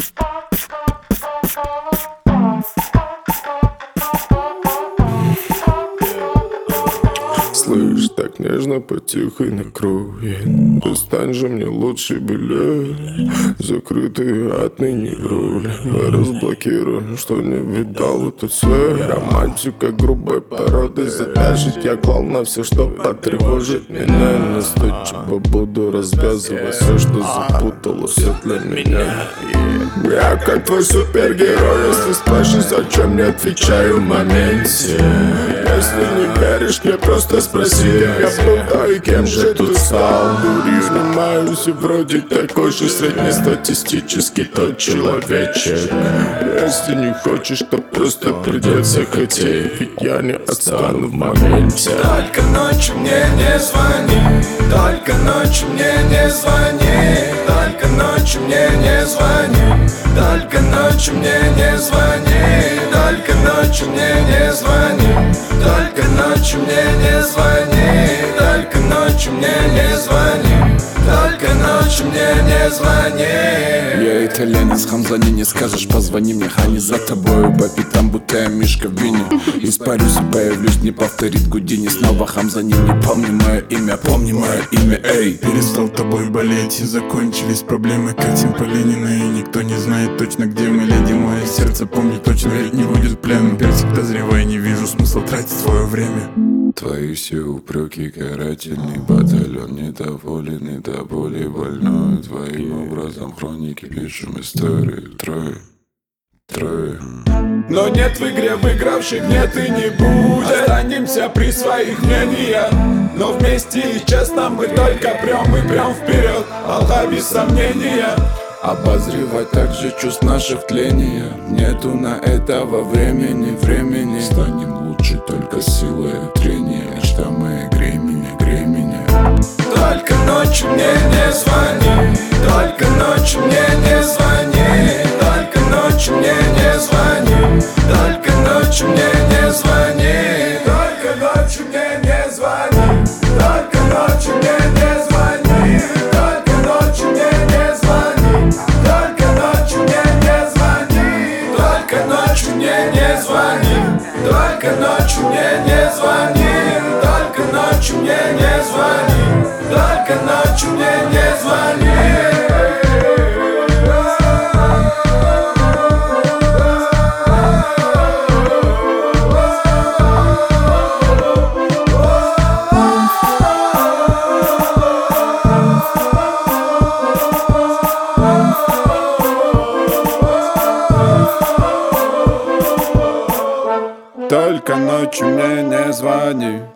Слышь, так нежно, потихо и накроет. Достань же мне лучший билет. Закрытые отныне роли мы разблокируем, что не видал этот свет. Романтика грубой породы. Задержит я клал на все, что потревожит меня. Настойчиво буду развязывать все, что запутало, все для меня. Я как твой супергерой. Если спрашиваешь, зачем, не отвечаю в моменте. Если не веришь, мне просто спроси. Я был, да и кем же тут стал? Снимаюсь и вроде такой же среднестатистический тот человечек. Если не хочешь, то просто придется хотеть. Ведь я не отстану в моменте. Только ночью мне не звони, только ночью мне не звони, только ночью мне не звони, только ночью мне не звони, только ночью мне не звони, только ночью мне не звони, только ночью мне не звони, только ночью мне не звони. Я итальянец, Хамзани, не скажешь, позвони мне. Хани за тобою по пятам, будто я мишка в бине. Испарюсь и появлюсь, не повторит Гудини. Снова Хамзани, не помни мое имя, помни мое имя, эй. Перестал тобой болеть и закончились проблемы. Катим по Ленина и никто не знает точно, где мы. Леди, мое сердце помнит точно, ведь не будет пленом. Персик, дозревай, не вижу смысла тратить свое время. Твои все упреки, карательный батальон. Недоволен и до боли больной. Твоим образом хроники пишем истории. Трое. Но нет в игре выигравших, нет и не будет. Останемся при своих мнениях, но вместе и честно мы только прям вперед. Алга без сомнения. Обозревать также чувств наших тления. Нету на этого времени. Станем лучше только силой трения. Мечта моя, грей меня. Только ночью мне не звони, только ночью мне не звони, только ночью мне не звони, только ночью мне не звони, только ночью мне не звони, только ночью мне не звони, только ночью мне не звони, только ночью мне не звони, только ночью мне не звони, только ночью мне не звони, только ночью мне не звони, только ночью мне не звони. Только ночью мне не звони.